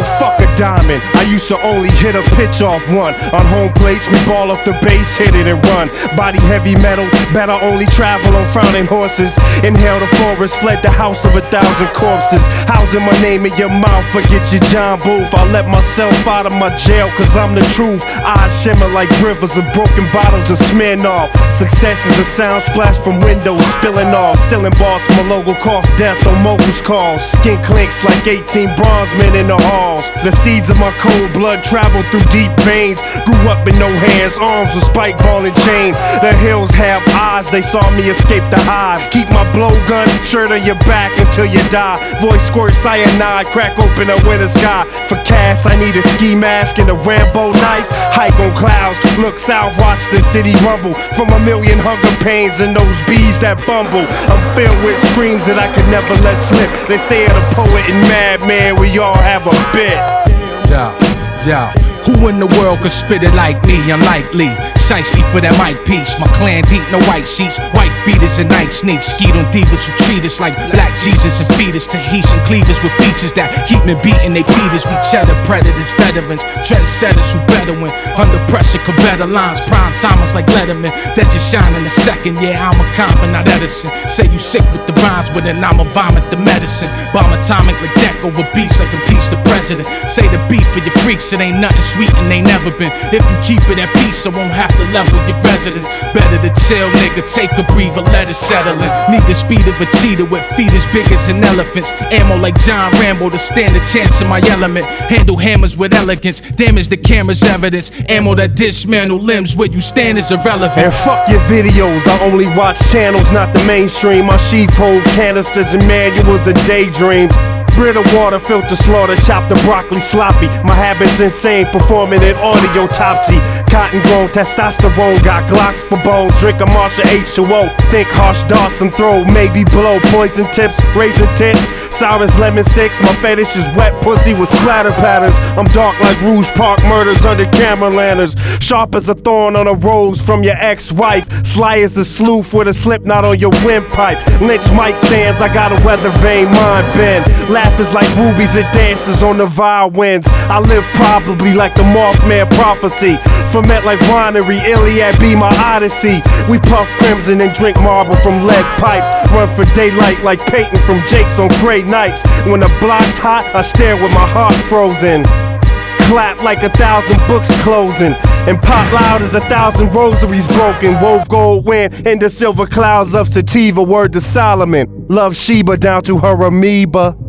fuck a diamond. I used to only hit a pitch off one. On home plates, we ball off the base, hit it and run. Body heavy metal, better only travel on frowning horses. Inhale the forest, fled the house of 1,000 corpses. Housing my name in your mouth, forget your John Booth. I let myself out of my jail, cause I'm the truth. Eyes shimmer like rivers of broken bottles of Smirnoff. Successions of sound splash from windows spilling off. Still in boss, my logo cough death on moguls calls. Skin clinks like 18 bronze men in the halls. The seeds of my cold blood travel through deep veins. Grew up in no hands, arms with spike ball and chain. The hills have eyes, they saw me escape the hive. Keep my blowgun shirt on your back until you die. Voice squirt cyanide, crack open a winter sky. For cash I need a ski mask and a Rambo knife. Hike on clouds, look south, watch the city rumble. From a million hunger pains and those bees that bumble. I'm filled with screams that I could never let slip. They say of the poet and madman, we all have a bit. Yo, who in the world could spit it like me? Unlikely. Shiesty for that mic piece. My clan deep, no white sheets. Wife beaters and night sneaks. Skeet on divas who treat us like black Jesus and fetus. Tahitian cleavers with features that keep me beating they Peters. We cheddar predators, veterans, trendsetters who better win. Under pressure, could better lines. Prime timers like Letterman. That just shine in a second. Yeah, I'm a compa, not Edison. Say you sick with the rhymes, with it, I'ma vomit the medicine. Bomb atomic like deck over beats like impeach the president. Say the beef for your freaks, it ain't nothing sweet and they never been. If you keep it at peace, I won't have to level your residence. Better to chill, nigga, take a breather, let it settle in. Need the speed of a cheetah with feet as big as an elephant's. Ammo like John Rambo to stand a chance in my element. Handle hammers with elegance, damage the camera's evidence. Ammo that dismantle limbs, where you stand is irrelevant. And fuck your videos, I only watch channels, not the mainstream. My sheath hold canisters and manuals and daydreams. Brittle water, filter slaughter, chop the broccoli sloppy. My habits insane, performing an autopsy. Cotton grown testosterone, got Glocks for bones. Drink a Marshall H2O, think harsh darts and throw. Maybe blow poison tips, raisin tits, sour as lemon sticks. My fetish is wet pussy with splatter patterns. I'm dark like Rouge Park murders under camera lanterns. Sharp as a thorn on a rose from your ex-wife. Sly as a sleuth with a slip knot on your windpipe. Lynch mic stands, I got a weather vane mind bend. Laugh is like rubies and dances on the violins. I live probably like the Mothman prophecy. Ferment like winery, Iliad be my odyssey. We puff crimson and drink marble from lead pipes. Run for daylight like Peyton from Jake's on gray nights. When the block's hot, I stare with my heart frozen. Clap like 1,000 books closing. And pop loud as 1,000 rosaries broken. Wove gold wind in the silver clouds of sativa. Word to Solomon. Love Sheba down to her amoeba.